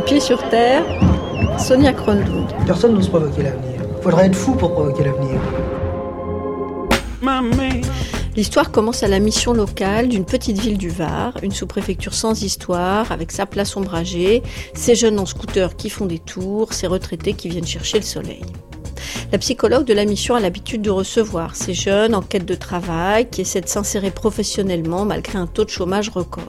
pieds sur terre, Sonia Kronlund. Personne n'ose provoquer l'avenir. Faudrait être fou pour provoquer l'avenir. L'histoire commence à la mission locale d'une petite ville du Var, une sous-préfecture sans histoire, avec sa place ombragée, ses jeunes en scooter qui font des tours, ses retraités qui viennent chercher le soleil. La psychologue de la mission a l'habitude de recevoir ces jeunes en quête de travail qui essaient de s'insérer professionnellement malgré un taux de chômage record.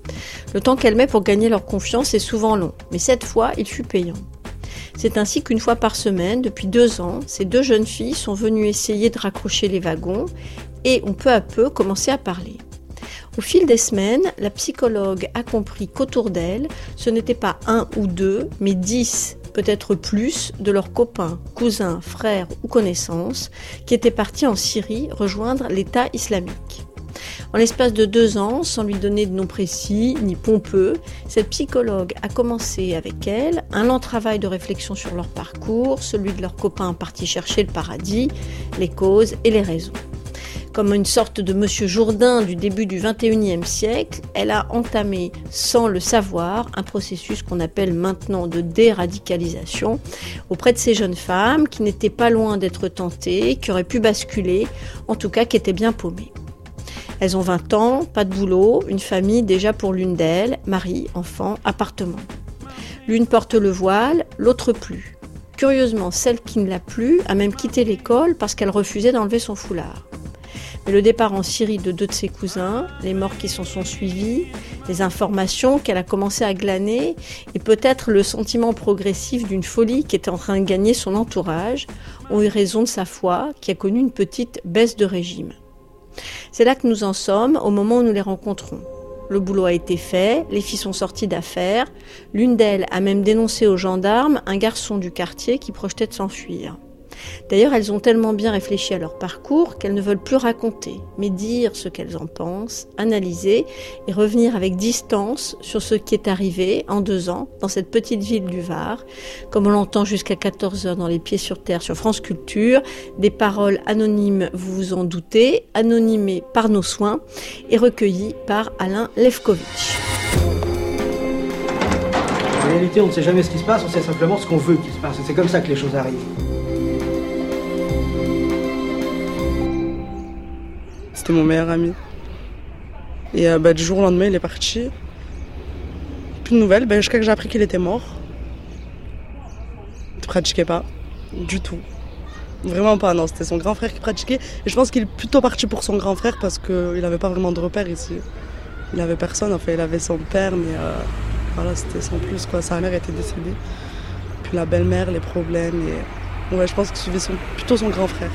Le temps qu'elle met pour gagner leur confiance est souvent long, mais cette fois, il fut payant. C'est ainsi qu'une fois par semaine, depuis 2 ans, ces 2 jeunes filles sont venues essayer de raccrocher les wagons et ont peu à peu commencé à parler. Au fil des semaines, la psychologue a compris qu'autour d'elle, ce n'était pas 1 ou 2, mais 10, peut-être plus, de leurs copains, cousins, frères ou connaissances qui étaient partis en Syrie rejoindre l'État islamique. En l'espace de 2 ans, sans lui donner de nom précis ni pompeux, cette psychologue a commencé avec elle un lent travail de réflexion sur leur parcours, celui de leurs copains partis chercher le paradis, les causes et les raisons. Comme une sorte de Monsieur Jourdain du début du XXIe siècle, elle a entamé, sans le savoir, un processus qu'on appelle maintenant de déradicalisation auprès de ces jeunes femmes qui n'étaient pas loin d'être tentées, qui auraient pu basculer, en tout cas qui étaient bien paumées. Elles ont 20 ans, pas de boulot, une famille déjà pour l'une d'elles, mari, enfant, appartement. L'une porte le voile, l'autre plus. Curieusement, celle qui ne l'a plus a même quitté l'école parce qu'elle refusait d'enlever son foulard. Mais le départ en Syrie de 2 de ses cousins, les morts qui s'en sont suivis, les informations qu'elle a commencé à glaner et peut-être le sentiment progressif d'une folie qui était en train de gagner son entourage ont eu raison de sa foi qui a connu une petite baisse de régime. C'est là que nous en sommes au moment où nous les rencontrons. Le boulot a été fait, les filles sont sorties d'affaires. L'une d'elles a même dénoncé aux gendarmes un garçon du quartier qui projetait de s'enfuir. D'ailleurs, elles ont tellement bien réfléchi à leur parcours qu'elles ne veulent plus raconter, mais dire ce qu'elles en pensent, analyser et revenir avec distance sur ce qui est arrivé en 2 ans dans cette petite ville du Var, comme on l'entend jusqu'à 14h dans Les Pieds sur Terre sur France Culture, des paroles anonymes, vous vous en doutez, anonymées par nos soins et recueillies par Alain Lefkovitch. En réalité, on ne sait jamais ce qui se passe, on sait simplement ce qu'on veut qu'il se passe. Et c'est comme ça que les choses arrivent. C'était mon meilleur ami. Et du jour au lendemain, il est parti. Plus de nouvelles, jusqu'à que j'ai appris qu'il était mort. Il ne pratiquait pas, du tout. Vraiment pas, non, c'était son grand frère qui pratiquait. Et je pense qu'il est plutôt parti pour son grand frère parce qu'il n'avait pas vraiment de repères ici. Il n'avait personne, enfin il avait son père, mais voilà, c'était sans plus, quoi. Sa mère était décédée. Puis la belle-mère, les problèmes. Et ouais, je pense qu'il suivait plutôt son grand frère.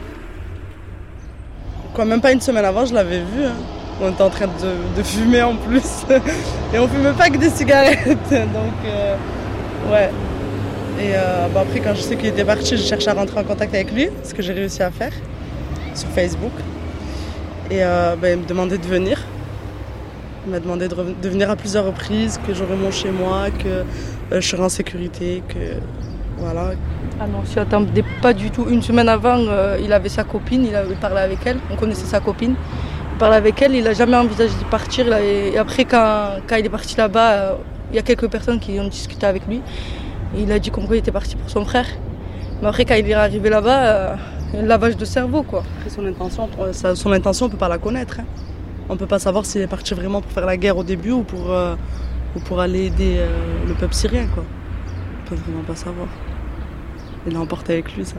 Quoi, même pas une semaine avant, je l'avais vu. Hein. On était en train de fumer en plus. Et on fumait pas que des cigarettes. Donc, ouais. Et après, quand je sais qu'il était parti, je cherchais à rentrer en contact avec lui, ce que j'ai réussi à faire sur Facebook. Et il me demandait de venir. Il m'a demandé de venir à plusieurs reprises, que j'aurais mon chez moi, que je serais en sécurité, que voilà. Ah non, si attendait pas du tout. Une semaine avant, il avait sa copine, il parlait avec elle, on connaissait sa copine. Il parlait avec elle, il n'a jamais envisagé de partir. Et après, quand il est parti là-bas, il y a quelques personnes qui ont discuté avec lui. Et il a dit comme quoi il était parti pour son frère. Mais après, quand il est arrivé là-bas, un lavage de cerveau, quoi. Après, son intention, on ne peut pas la connaître. Hein. On ne peut pas savoir s'il est parti vraiment pour faire la guerre au début ou pour aller aider le peuple syrien, quoi. On ne peut vraiment pas savoir. Il l'a emporté avec lui, ça.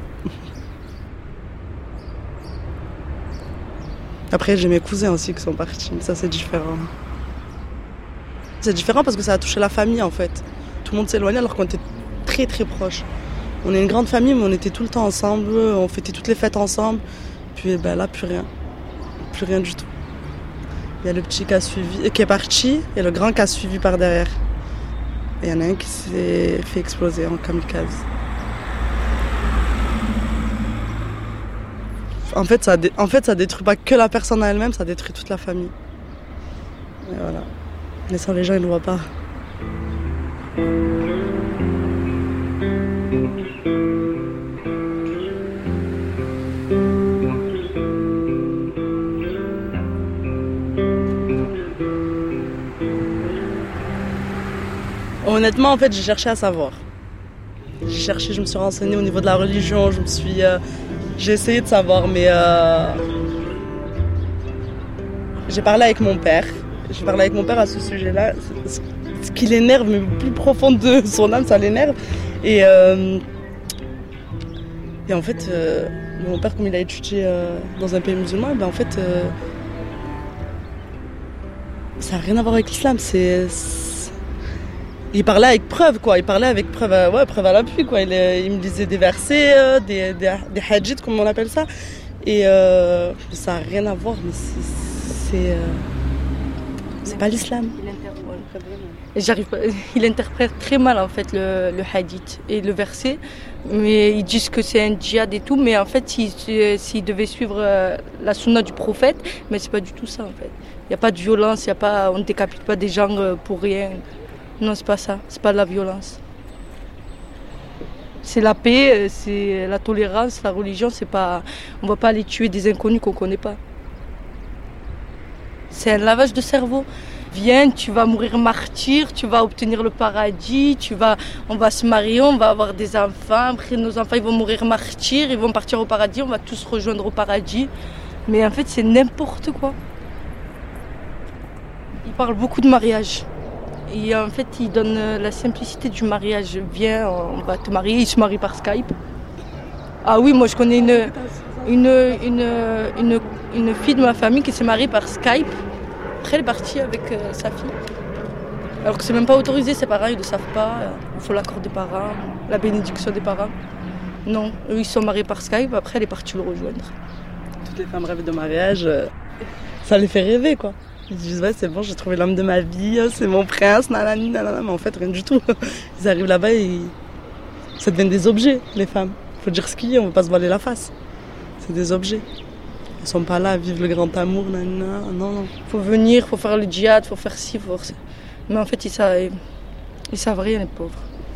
Après, j'ai mes cousins aussi qui sont partis, mais ça, c'est différent. C'est différent parce que ça a touché la famille, en fait. Tout le monde s'éloignait alors qu'on était très, très proches. On est une grande famille, mais on était tout le temps ensemble, on fêtait toutes les fêtes ensemble. Puis là, plus rien. Plus rien du tout. Il y a le petit qui est parti et le grand qui a suivi par derrière. Et il y en a un qui s'est fait exploser en kamikaze. En fait, ça détruit pas que la personne elle-même, ça détruit toute la famille. Et voilà. Mais ça, les gens, ils ne le voient pas. Honnêtement, en fait, j'ai cherché à savoir. Je me suis renseignée au niveau de la religion, j'ai essayé de savoir, mais j'ai parlé avec mon père. J'ai parlé avec mon père à ce sujet-là. Ce qui l'énerve, mais au plus profond de son âme, ça l'énerve. Et en fait, mon père, comme il a étudié dans un pays musulman, ben en fait, ça n'a rien à voir avec l'islam. Il parlait avec preuve, quoi. Il parlait avec preuve à l'appui, quoi. Il me lisait des versets, des hadiths, comme on appelle ça. Et ça n'a rien à voir, mais c'est pas l'islam. Il interprète très mal en fait le hadith et le verset, mais ils disent que c'est un djihad et tout, mais en fait s'ils devaient suivre la sunna du prophète, mais c'est pas du tout ça en fait. Il n'y a pas de violence, on ne décapite pas des gens pour rien. Non, c'est pas ça, c'est pas de la violence. C'est la paix, c'est la tolérance, la religion, on va pas aller tuer des inconnus qu'on connaît pas. C'est un lavage de cerveau. Viens, tu vas mourir martyr, tu vas obtenir le paradis, on va se marier, on va avoir des enfants, après nos enfants ils vont mourir martyrs, ils vont partir au paradis, on va tous rejoindre au paradis. Mais en fait c'est n'importe quoi. Ils parlent beaucoup de mariage. Et en fait ils donnent la simplicité du mariage. Viens, on va te marier, ils se marient par Skype. Ah oui, moi je connais une fille de ma famille qui s'est mariée par Skype. Après, elle est partie avec sa fille. Alors que c'est même pas autorisé, ses parents, ils ne le savent pas. Il faut l'accord des parents, la bénédiction des parents. Non, eux, ils sont mariés par Skype, après, elle est partie le rejoindre. Toutes les femmes rêvent de mariage, ça les fait rêver, quoi. Ils se disent, ouais, c'est bon, j'ai trouvé l'homme de ma vie, c'est mon prince, nanani, nanana. Mais en fait, rien du tout. Ils arrivent là-bas et ça devient des objets, les femmes. Il faut dire ce qu'il y a, on ne veut pas se voiler la face. C'est des objets. Ils sont pas là à vivre le grand amour, nanana. Non. Faut venir, faut faire le djihad, faut faire ci, Mais en fait, ils savent rien, les pauvres.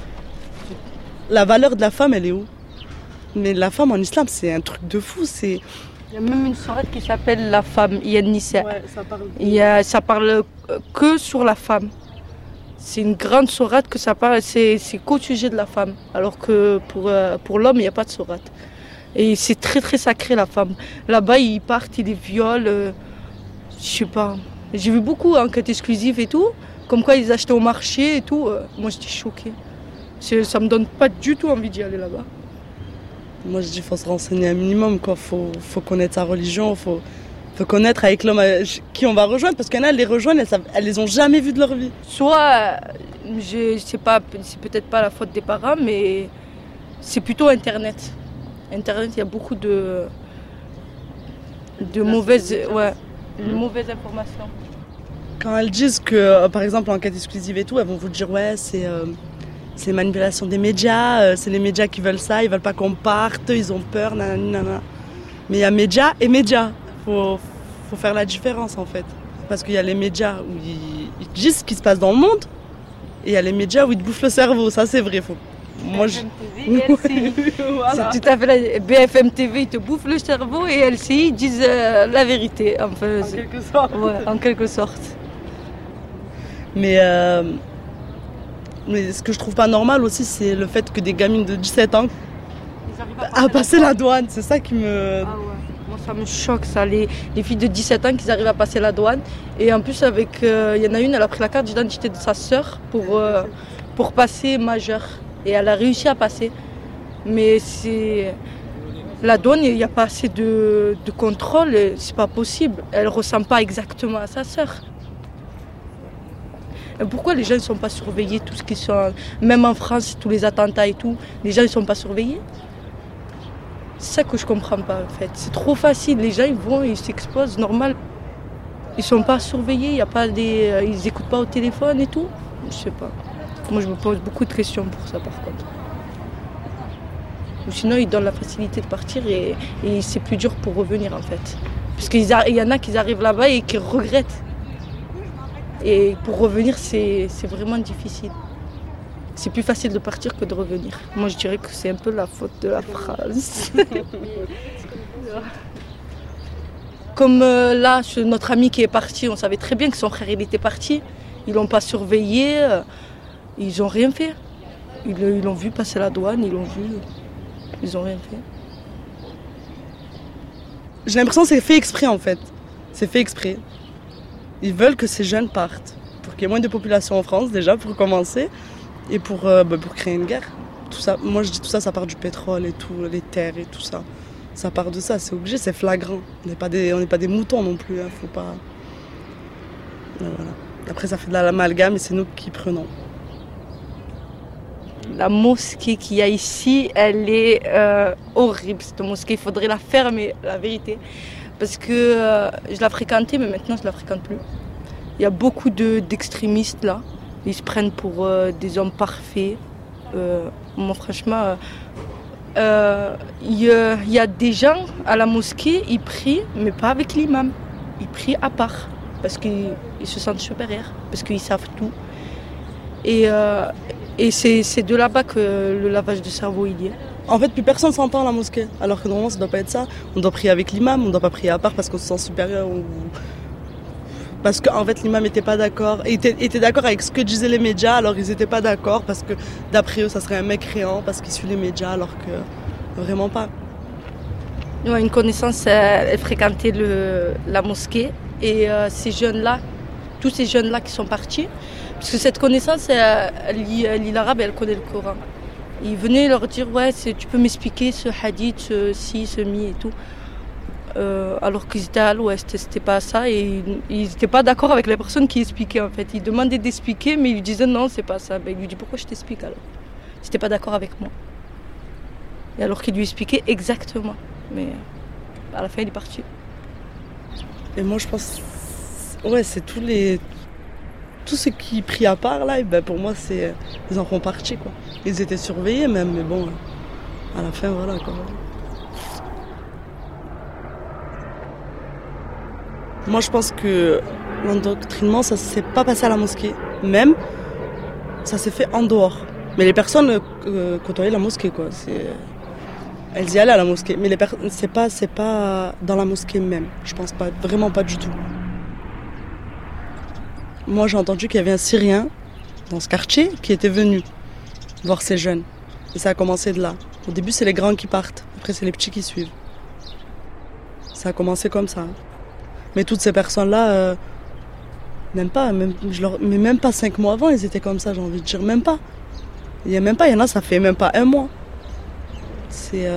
La valeur de la femme, elle est où? Mais la femme en islam, c'est un truc de fou. Il y a même une sourate qui s'appelle La femme, Nisa. Ouais, ça parle. Ça parle que sur la femme. C'est une grande sourate que ça parle, c'est qu'au sujet de la femme. Alors que pour l'homme, il n'y a pas de sourate. Et c'est très très sacré la femme. Là-bas, ils partent, ils les violent. Je sais pas. J'ai vu beaucoup d'enquêtes exclusives et tout. Comme quoi ils achetaient au marché et tout. Moi, j'étais choquée. Ça me donne pas du tout envie d'y aller là-bas. Moi, je dis qu'il faut se renseigner un minimum, quoi. Faut connaître sa religion, faut connaître avec l'homme qui on va rejoindre. Parce qu'il y en a, elles les rejoignent, elles les ont jamais vues de leur vie. Soit, c'est peut-être pas la faute des parents, mais c'est plutôt Internet. Internet, il y a beaucoup de mauvaises informations. Quand elles disent que, par exemple, enquête exclusive et tout, elles vont vous dire ouais, c'est manipulation des médias, c'est les médias qui veulent ça, ils veulent pas qu'on parte, ils ont peur, nanana. Mais il y a médias et médias. Faut faire la différence en fait. Parce qu'il y a les médias où ils disent ce qui se passe dans le monde, et il y a les médias où ils te bouffent le cerveau, ça c'est vrai. Moi, voilà. C'est tout à fait la BFM TV, ils te bouffent le cerveau et LCI disent la vérité. Enfin, en quelque sorte. Ouais, en quelque sorte. Mais ce que je trouve pas normal aussi, c'est le fait que des gamines de 17 ans à passer la douane. C'est ça qui me... Ah ouais. Moi, ça me choque, ça. Les filles de 17 ans qui arrivent à passer la douane. Et en plus, il y en a une, elle a pris la carte d'identité de sa sœur pour passer majeure. Et elle a réussi à passer. Mais la douane, il n'y a pas assez de contrôle, c'est pas possible. Elle ne ressemble pas exactement à sa sœur. Et pourquoi les gens ne sont pas surveillés, tout ce qui sont, même en France, tous les attentats et tout, les gens ne sont pas surveillés? C'est ça que je ne comprends pas en fait. C'est trop facile, les gens ils vont, ils s'exposent, normal. Ils ne sont pas surveillés, ils n'écoutent pas au téléphone et tout. Je sais pas. Moi, je me pose beaucoup de questions pour ça, par contre. Ou sinon, ils donnent la facilité de partir et c'est plus dur pour revenir, en fait. Parce qu'il y en a qui arrivent là-bas et qui regrettent. Et pour revenir, c'est vraiment difficile. C'est plus facile de partir que de revenir. Moi, je dirais que c'est un peu la faute de la France. Comme là, notre ami qui est parti, on savait très bien que son frère il était parti. Ils ne l'ont pas surveillé. Ils n'ont rien fait. Ils l'ont vu passer la douane, ils l'ont vu. Ils n'ont rien fait. J'ai l'impression que c'est fait exprès en fait. C'est fait exprès. Ils veulent que ces jeunes partent. Pour qu'il y ait moins de population en France déjà, pour commencer. Et pour créer une guerre. Tout ça, moi je dis tout ça, ça part du pétrole et tout, les terres et tout ça. Ça part de ça, c'est obligé, c'est flagrant. On n'est pas des moutons non plus, hein, faut pas... Voilà. Après ça fait de l'amalgame et c'est nous qui prenons. La mosquée qu'il y a ici, elle est horrible, cette mosquée. Il faudrait la fermer, la vérité. Parce que je la fréquentais, mais maintenant je la fréquente plus. Il y a beaucoup d'extrémistes là. Ils se prennent pour des hommes parfaits. Moi franchement, il y a des gens à la mosquée, ils prient, mais pas avec l'imam. Ils prient à part, parce qu'ils se sentent supérieurs, parce qu'ils savent tout. Et c'est de là-bas que le lavage de cerveau il y est. En fait, plus personne s'entend à la mosquée, alors que normalement ça doit pas être ça. On doit prier avec l'imam, on doit pas prier à part parce qu'on se sent supérieur ou... Parce qu'en fait l'imam était pas d'accord, était d'accord avec ce que disaient les médias, alors ils étaient pas d'accord parce que d'après eux ça serait un mécréant parce qu'il suit les médias, alors que vraiment pas. Une connaissance, elle fréquentait la mosquée et ces jeunes-là, tous ces jeunes-là qui sont partis, parce que cette connaissance, elle lit l'arabe et elle connaît le Coran. Ils venaient leur dire, ouais, tu peux m'expliquer ce hadith, ce mi et tout. Alors qu'ils étaient à l'ouest, c'était pas ça et ils n'étaient pas d'accord avec les personnes qui expliquaient en fait. Ils demandaient d'expliquer mais ils lui disaient non, c'est pas ça. Il lui dit pourquoi je t'explique alors? Si t'es pas d'accord avec moi. Et alors qu'il lui expliquait exactement. Mais à la fin il est parti. Et moi je pense, ouais, c'est tous ceux qui prient à part là, et pour moi ils en font partie quoi. Ils étaient surveillés même, mais bon, à la fin voilà quoi. Moi, je pense que l'endoctrinement, ça ne s'est pas passé à la mosquée. Même, ça s'est fait en dehors. Mais les personnes côtoyaient la mosquée, quoi. Elles y allaient à la mosquée. Mais c'est pas dans la mosquée même. Je pense pas, vraiment pas du tout. Moi, j'ai entendu qu'il y avait un Syrien dans ce quartier qui était venu voir ces jeunes. Et ça a commencé de là. Au début, c'est les grands qui partent. Après, c'est les petits qui suivent. Ça a commencé comme ça. Mais toutes ces personnes-là, même pas 5 mois avant, ils étaient comme ça, j'ai envie de dire, même pas. Il y en a, ça fait même pas 1 mois. C'est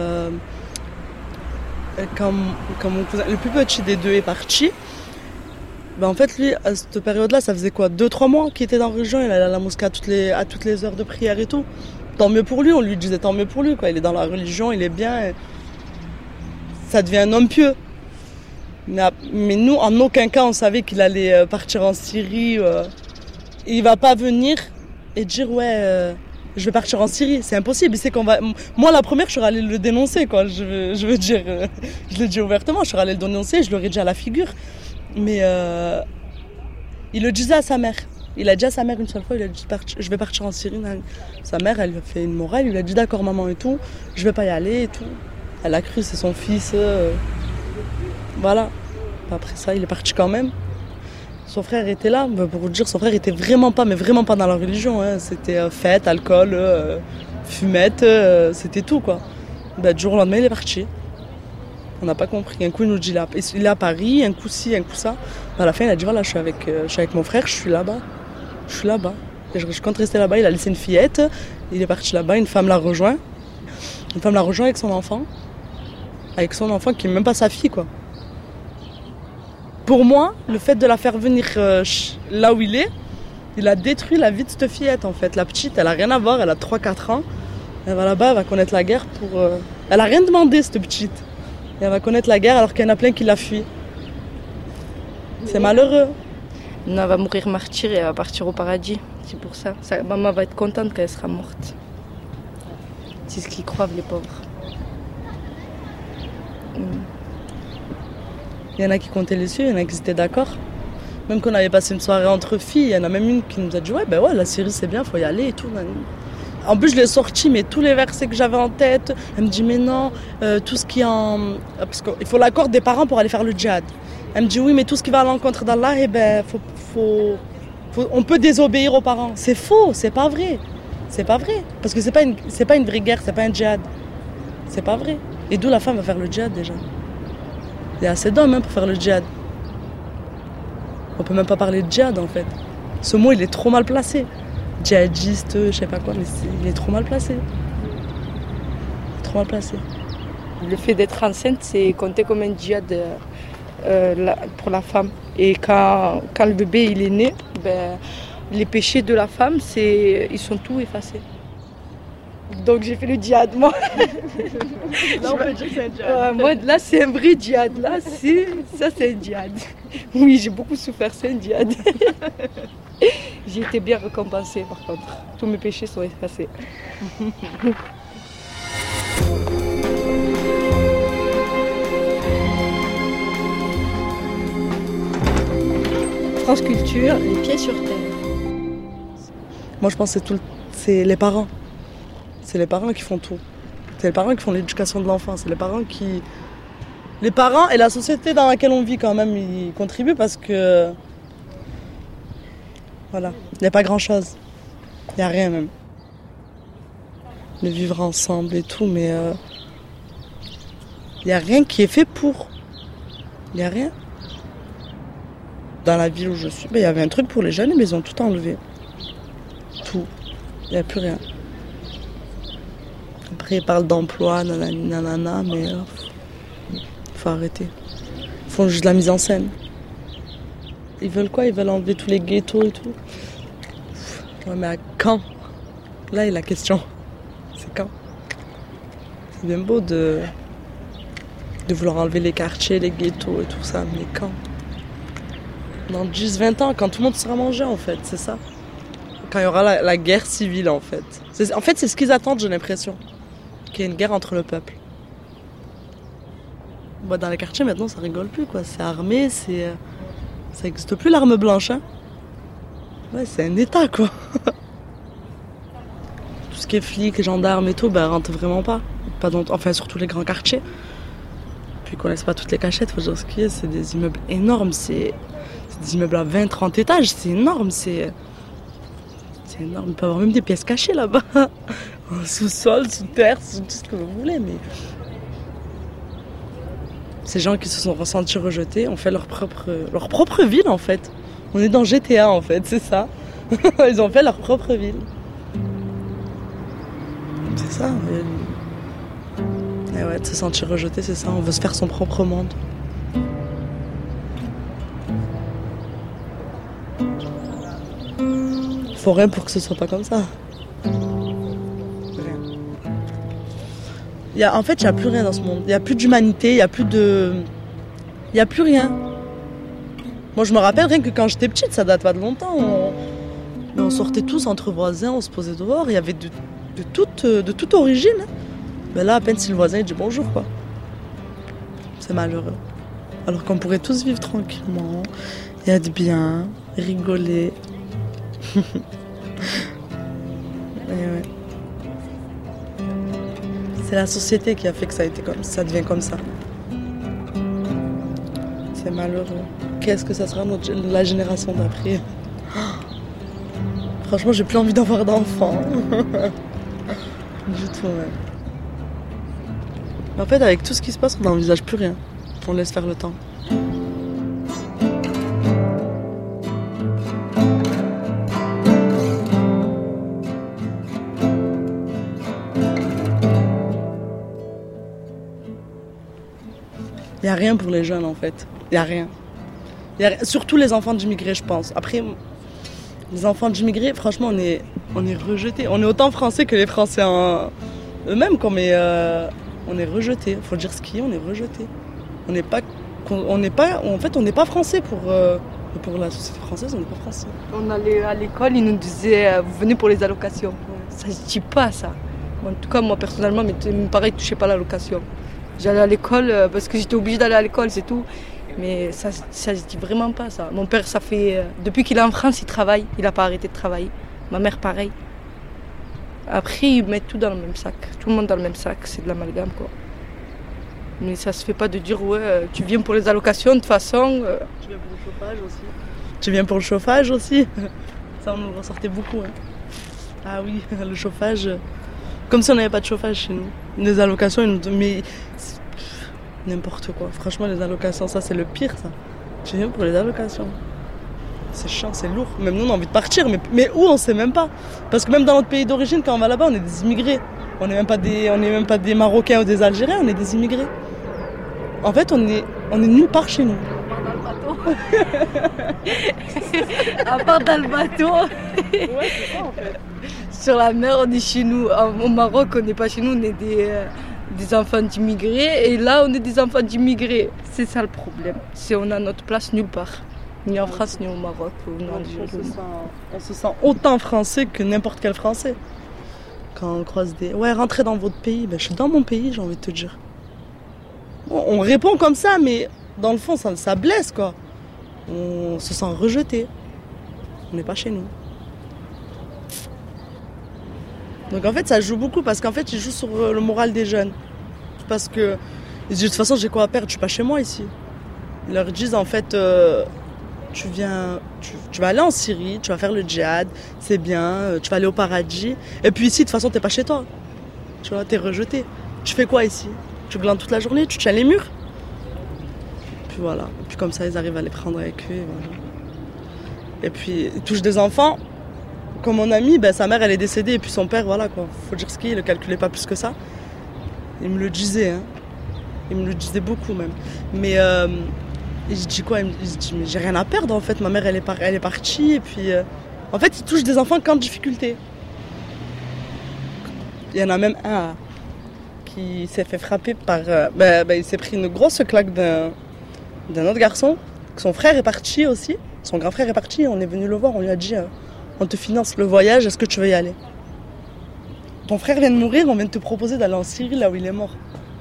quand mon cousin, le plus petit des deux est parti, en fait lui, à cette période-là, ça faisait quoi, 2-3 mois qu'il était dans la région, il allait à la mosquée à toutes les heures de prière et tout. Tant mieux pour lui, on lui disait tant mieux pour lui, quoi. Il est dans la religion, il est bien, ça devient un homme pieux. Mais nous, en aucun cas, on savait qu'il allait partir en Syrie. Il va pas venir et dire ouais, je vais partir en Syrie. C'est impossible. C'est qu'on va. Moi, la première, je serais allée le dénoncer, quoi. Je veux dire, je l'ai dit ouvertement. Je serais allée le dénoncer. Je l'aurais dit à la figure. Mais il le disait à sa mère. Il a dit à sa mère une seule fois. Il a dit je vais partir en Syrie. Sa mère, elle lui a fait une morale. Il lui a dit d'accord, maman et tout. Je vais pas y aller et tout. Elle a cru, c'est son fils. Voilà. Après ça, il est parti quand même. Son frère était là. Pour vous dire, son frère était vraiment pas dans la religion. Hein. C'était fête, alcool, fumette, c'était tout quoi. Du jour au lendemain, il est parti. On n'a pas compris. Un coup, il nous dit il est à Paris, un coup ci, un coup ça. À la fin, il a dit voilà, je suis avec mon frère, je suis là-bas. Et je compte rester là-bas. Il a laissé une fillette. Il est parti là-bas. Une femme l'a rejoint. Avec son enfant. Avec son enfant qui n'est même pas sa fille quoi. Pour moi, le fait de la faire venir là où il a détruit la vie de cette fillette en fait. La petite, elle a rien à voir, elle a 3-4 ans. Elle va là-bas, elle va connaître la guerre Elle a rien demandé cette petite. Et elle va connaître la guerre alors qu'il y en a plein qui la fuient. C'est malheureux. Non, elle va mourir martyre et elle va partir au paradis. C'est pour ça. Maman va être contente quand elle sera morte. C'est ce qu'ils croient les pauvres. Il y en a qui comptaient les yeux, il y en a qui étaient d'accord. Même qu'on avait passé une soirée entre filles, il y en a même une qui nous a dit ouais, la Syrie c'est bien, faut y aller et tout. En plus je l'ai sorti, mais tous les versets que j'avais en tête, elle me dit mais non, tout ce qui est en... Parce qu'il faut l'accord des parents pour aller faire le djihad. Elle me dit oui, mais tout ce qui va à l'encontre d'Allah, faut On peut désobéir aux parents. C'est faux, c'est pas vrai. C'est pas vrai. Parce que c'est pas une vraie guerre, c'est pas un djihad. C'est pas vrai. Et d'où la femme va faire le djihad déjà. Il y a assez d'hommes pour faire le djihad. On peut même pas parler de djihad en fait. Ce mot il est trop mal placé. Djihadiste, je sais pas quoi, mais il est trop mal placé. Trop mal placé. Le fait d'être enceinte, c'est compté comme un djihad pour la femme. Et quand le bébé il est né, les péchés de la femme, ils sont tous effacés. Donc j'ai fait le djihad, moi. Là, on peut dire que c'est un djihad. Moi, là, c'est un vrai djihad. Là, ça, c'est un djihad. Oui, j'ai beaucoup souffert, c'est un djihad. J'ai été bien récompensée, par contre. Tous mes péchés sont effacés. France Culture, les pieds sur terre. Moi, je pense que c'est les parents. C'est les parents qui font tout. C'est les parents qui font l'éducation de l'enfant. C'est les parents qui... Les parents et la société dans laquelle on vit quand même, ils contribuent parce que... Voilà, il n'y a pas grand-chose. Il n'y a rien même. De vivre ensemble et tout, mais... Il n'y a rien qui est fait pour. Il n'y a rien. Dans la ville où je suis, il y avait un truc pour les jeunes, mais ils ont tout enlevé. Tout. Il n'y a plus rien. Après, ils parlent d'emploi, nanana, mais faut arrêter. Ils font juste de la mise en scène. Ils veulent quoi? Ils veulent enlever tous les ghettos et tout. Ouais, mais à quand? Là est la question. C'est quand? C'est bien beau de vouloir enlever les quartiers, les ghettos et tout ça, mais quand? Dans 10-20 ans, quand tout le monde sera mangé, en fait, c'est ça. Quand il y aura la guerre civile, en fait. En fait, c'est ce qu'ils attendent, j'ai l'impression. Qu'il y ait une guerre entre le peuple. Dans les quartiers, maintenant, ça rigole plus, quoi. C'est armé, ça n'existe plus, l'arme blanche, hein. Ouais, c'est un état, quoi. Tout ce qui est flics, gendarmes et tout, rentre vraiment pas. Enfin, surtout les grands quartiers. Puis ils connaissent pas toutes les cachettes, faut dire ce qu'il y a. C'est des immeubles énormes, c'est des immeubles à 20-30 étages, c'est énorme, c'est énorme. Il peut y avoir même des pièces cachées là-bas. En sous-sol, sous terre, sous tout ce que vous voulez, mais... Ces gens qui se sont ressentis rejetés ont fait leur propre ville, en fait. On est dans GTA, en fait, c'est ça. Ils ont fait leur propre ville. C'est ça. Et ouais, de se sentir rejeté, c'est ça. On veut se faire son propre monde. Il faut rien pour que ce soit pas comme ça. En fait, il n'y a plus rien dans ce monde. Il n'y a plus d'humanité, il n'y a plus rien. Moi, je me rappelle rien que quand j'étais petite, ça date pas de longtemps. On sortait tous entre voisins, on se posait dehors. Il y avait de toute origine. Mais là, à peine si le voisin dit bonjour, quoi. C'est malheureux. Alors qu'on pourrait tous vivre tranquillement, et être bien, rigoler. Et ouais. C'est la société qui a fait que ça devient comme ça. C'est malheureux. Qu'est-ce que ça sera la génération d'après? Franchement, j'ai plus envie d'avoir d'enfants. Du tout, ouais. En fait, avec tout ce qui se passe, on n'envisage plus rien. On laisse faire le temps. Il n'y a rien pour les jeunes, en fait. Il n'y a rien. Surtout les enfants d'immigrés, je pense. Après, les enfants d'immigrés, franchement, on est rejetés. On est autant français que les Français eux-mêmes, quoi, mais on est rejetés. Il faut dire ce qu'il y a, on est rejetés. On n'est pas français pour la société française, on n'est pas français. On allait à l'école, ils nous disaient vous venez pour les allocations. Ça se dit pas, ça. En tout cas, moi personnellement, mes parents ne touchaient pas l'allocation. J'allais à l'école parce que j'étais obligée d'aller à l'école, c'est tout. Mais ça se dit vraiment pas, ça. Mon père, depuis qu'il est en France, il travaille. Il n'a pas arrêté de travailler. Ma mère, pareil. Après, ils mettent tout dans le même sac. Tout le monde dans le même sac. C'est de l'amalgame, quoi. Mais ça se fait pas de dire, ouais, tu viens pour les allocations, de toute façon. Tu viens pour le chauffage aussi. Tu viens pour le chauffage aussi? Ça, on nous le ressortait beaucoup. Hein. Ah oui, le chauffage. Comme si on n'avait pas de chauffage chez nous. Les allocations, ils nous... Mais n'importe quoi. Franchement, les allocations, ça, c'est le pire, ça. Tu viens pour les allocations. C'est chiant, c'est lourd. Même nous, on a envie de partir. Mais où, on sait même pas. Parce que même dans notre pays d'origine, quand on va là-bas, on est des immigrés. On n'est même pas des Marocains ou des Algériens, on est des immigrés. En fait, on est nulle part chez nous. À part dans le bateau. Ouais, c'est ça en fait. Sur la mer, on est chez nous. Au Maroc, on n'est pas chez nous, on est des enfants d'immigrés. Et là, on est des enfants d'immigrés. C'est ça le problème. On a notre place nulle part. Ni en France, ni au Maroc. On se sent autant français que n'importe quel français. Quand on croise des... Ouais, rentrez dans votre pays. Ben, je suis dans mon pays, j'ai envie de te dire. Bon, on répond comme ça, mais dans le fond, ça blesse, quoi. On se sent rejeté. On n'est pas chez nous. Donc en fait, ça joue beaucoup parce qu'en fait, ils jouent sur le moral des jeunes. Parce que ils disent, de toute façon, j'ai quoi à perdre, je suis pas chez moi ici. Ils leur disent, en fait, tu vas aller en Syrie, tu vas faire le djihad, c'est bien, tu vas aller au paradis. Et puis ici, de toute façon, t'es pas chez toi. Tu vois, t'es rejeté. Tu fais quoi ici? Tu glandes toute la journée, tu tiens les murs. Puis voilà. Et puis comme ça, ils arrivent à les prendre avec eux. Et, voilà. Et puis, ils touchent des enfants. Comme mon ami, sa mère, elle est décédée. Et puis son père, voilà quoi. Faut dire ce qu'il est, il ne calculait pas plus que ça. Il me le disait, hein. Il me le disait beaucoup même. Mais il se dit quoi? Il se dit, mais j'ai rien à perdre en fait. Ma mère, elle est partie. Et puis, en fait, il touche des enfants qu'en difficulté. Il y en a même un qui s'est fait frapper par... il s'est pris une grosse claque d'un autre garçon. Son frère est parti aussi. Son grand frère est parti. On est venu le voir. On lui a dit, on te finance le voyage. Est-ce que tu veux y aller? Ton frère vient de mourir. On vient de te proposer d'aller en Syrie, là où il est mort.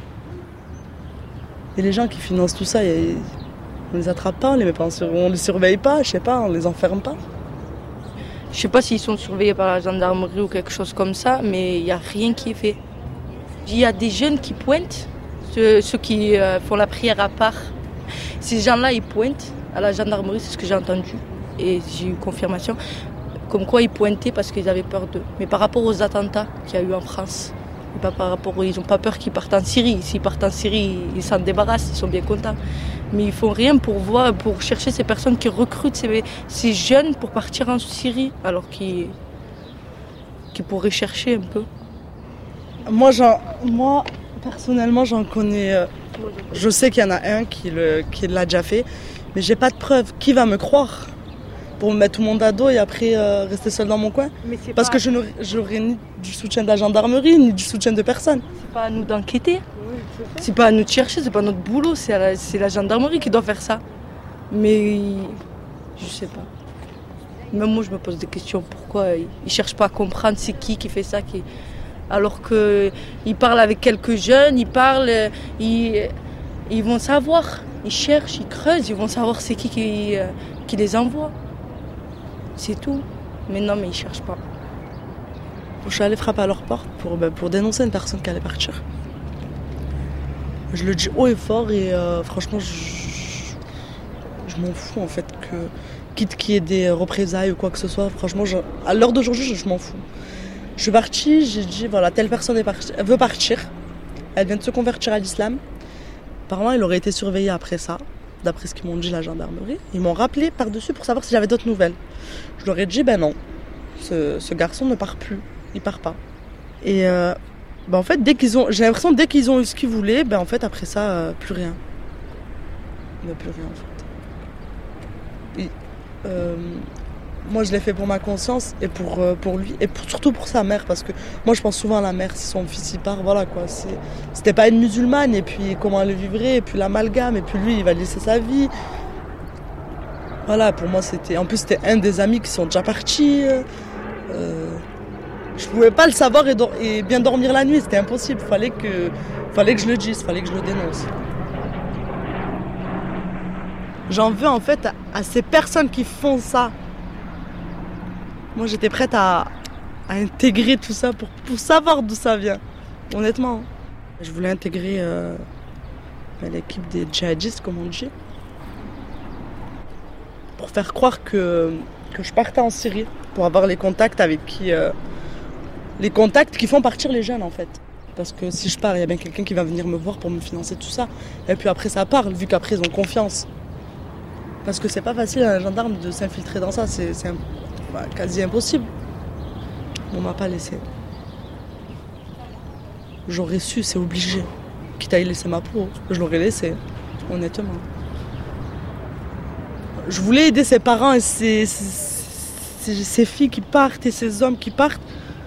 Et les gens qui financent tout ça, on les attrape pas, on les surveille pas, je sais pas, on les enferme pas. Je sais pas s'ils sont surveillés par la gendarmerie ou quelque chose comme ça, mais il n'y a rien qui est fait. Il y a des jeunes qui pointent, ceux qui font la prière à part. Ces gens-là, ils pointent à la gendarmerie, c'est ce que j'ai entendu. Et j'ai eu confirmation, comme quoi ils pointaient parce qu'ils avaient peur d'eux. Mais par rapport aux attentats qu'il y a eu en France, et pas par rapport, ils n'ont pas peur qu'ils partent en Syrie. S'ils partent en Syrie, ils s'en débarrassent, ils sont bien contents. Mais ils font rien pour chercher ces personnes qui recrutent ces jeunes pour partir en Syrie, alors qu'ils pourraient chercher un peu. Moi personnellement, j'en connais. Je sais qu'il y en a un qui l'a déjà fait, mais j'ai pas de preuves. Qui va me croire pour me mettre tout le monde à dos et après rester seule dans mon coin? Parce que je n'aurai ni du soutien de la gendarmerie, ni du soutien de personne. C'est pas à nous d'enquêter. C'est pas à nous de chercher, c'est pas notre boulot, c'est la gendarmerie qui doit faire ça. Mais je sais pas. Même moi je me pose des questions, pourquoi ils cherchent pas à comprendre c'est qui fait ça, alors qu'ils parlent avec quelques jeunes, ils vont savoir, ils cherchent, ils creusent, ils vont savoir c'est qui les envoie. C'est tout. Mais non, mais ils cherchent pas. Je suis allée frapper à leur porte pour dénoncer une personne qui allait partir. Je le dis haut et fort et franchement, je m'en fous en fait quitte qu'il y ait des représailles ou quoi que ce soit. Franchement, à l'heure d'aujourd'hui, je m'en fous. Je suis partie, j'ai dit voilà, telle personne elle veut partir. Elle vient de se convertir à l'islam. Apparemment, elle aurait été surveillée après ça, d'après ce qu'ils m'ont dit la gendarmerie. Ils m'ont rappelé par-dessus pour savoir si j'avais d'autres nouvelles. Je leur ai dit non, ce garçon ne part plus, il part pas. Et en fait, j'ai l'impression dès qu'ils ont eu ce qu'ils voulaient, en fait après ça, plus rien. Il n'y a plus rien en fait. Et, moi je l'ai fait pour ma conscience et pour lui et surtout pour sa mère, parce que moi je pense souvent à la mère, si son fils y part, voilà quoi, c'était pas une musulmane et puis comment elle vivrait et puis l'amalgame et puis lui il va laisser sa vie. Voilà, pour moi c'était un des amis qui sont déjà partis. Je pouvais pas le savoir et bien dormir la nuit, c'était impossible, fallait que je le dise, fallait que je le dénonce. J'en veux en fait à ces personnes qui font ça. Moi j'étais prête à intégrer tout ça pour savoir d'où ça vient, honnêtement. Je voulais intégrer l'équipe des djihadistes, comme on dit. pour faire croire que je partais en Syrie, pour avoir les contacts avec qui... les contacts qui font partir les jeunes en fait. Parce que si je pars, il y a bien quelqu'un qui va venir me voir pour me financer tout ça. Et puis après ça parle, vu qu'après ils ont confiance. Parce que c'est pas facile à un gendarme de s'infiltrer dans ça, c'est quasi impossible. On m'a pas laissé. J'aurais su, c'est obligé. Quitte à y laisser ma peau, je l'aurais laissé, honnêtement. Je voulais aider ses parents et ses filles qui partent et ses hommes qui partent.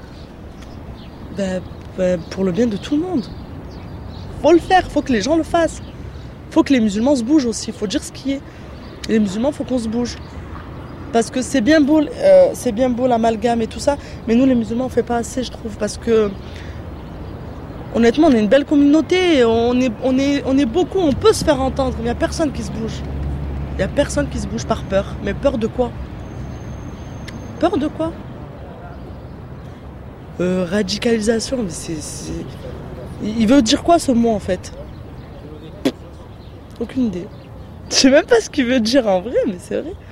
Pour le bien de tout le monde. Faut le faire, faut que les gens le fassent. Faut que les musulmans se bougent aussi, faut dire ce qui est. Les musulmans, faut qu'on se bouge. Parce que c'est bien beau l'amalgame et tout ça, mais nous les musulmans on fait pas assez, je trouve, parce que honnêtement on est une belle communauté, on est beaucoup, on peut se faire entendre, mais il y a personne qui se bouge. Il y a personne qui se bouge par peur. Mais peur de quoi? Peur de quoi? Radicalisation, mais c'est... Il veut dire quoi ce mot en fait? Aucune idée. Je sais même pas ce qu'il veut dire en vrai, mais c'est vrai.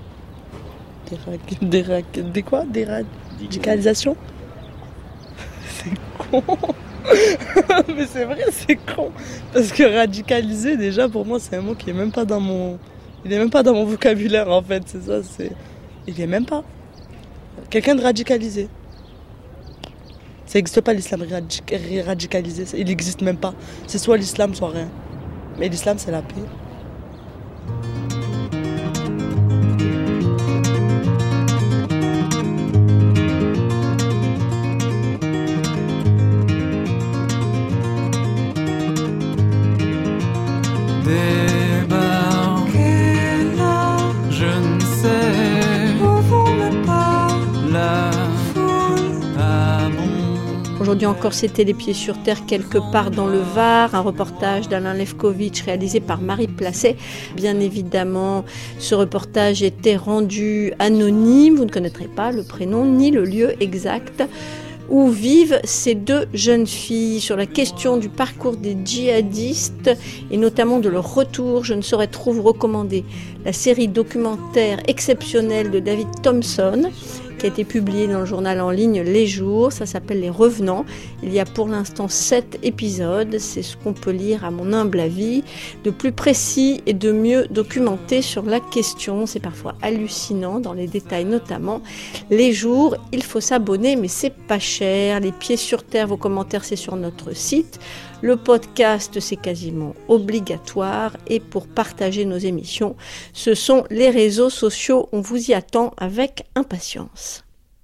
Déradicalisation? C'est con. Mais c'est vrai, c'est con. Parce que radicaliser, déjà pour moi, c'est un mot qui est même pas dans mon... Il est même pas dans mon vocabulaire en fait, c'est ça, c'est... Il est même pas. Quelqu'un de radicalisé. Ça n'existe pas l'islam radicalisé, il n'existe même pas. C'est soit l'islam, soit rien. Mais l'islam, c'est la paix. Aujourd'hui encore, c'était Les Pieds sur Terre quelque part dans le Var, un reportage d'Alain Lefkovitch réalisé par Marie Placet. Bien évidemment, ce reportage était rendu anonyme, vous ne connaîtrez pas le prénom ni le lieu exact où vivent ces deux jeunes filles. Sur la question du parcours des djihadistes et notamment de leur retour, je ne saurais trop vous recommander la série documentaire exceptionnelle de David Thompson qui a été publiée dans le journal en ligne Les Jours. Ça s'appelle Les Revenants. Il y a pour l'instant 7 épisodes. C'est ce qu'on peut lire à mon humble avis, de plus précis et de mieux documenté sur la question. C'est parfois hallucinant dans les détails notamment. Les Jours, il faut s'abonner mais c'est pas cher. Les Pieds sur Terre, vos commentaires c'est sur notre site. Le podcast, c'est quasiment obligatoire. Et pour partager nos émissions, ce sont les réseaux sociaux. On vous y attend avec impatience.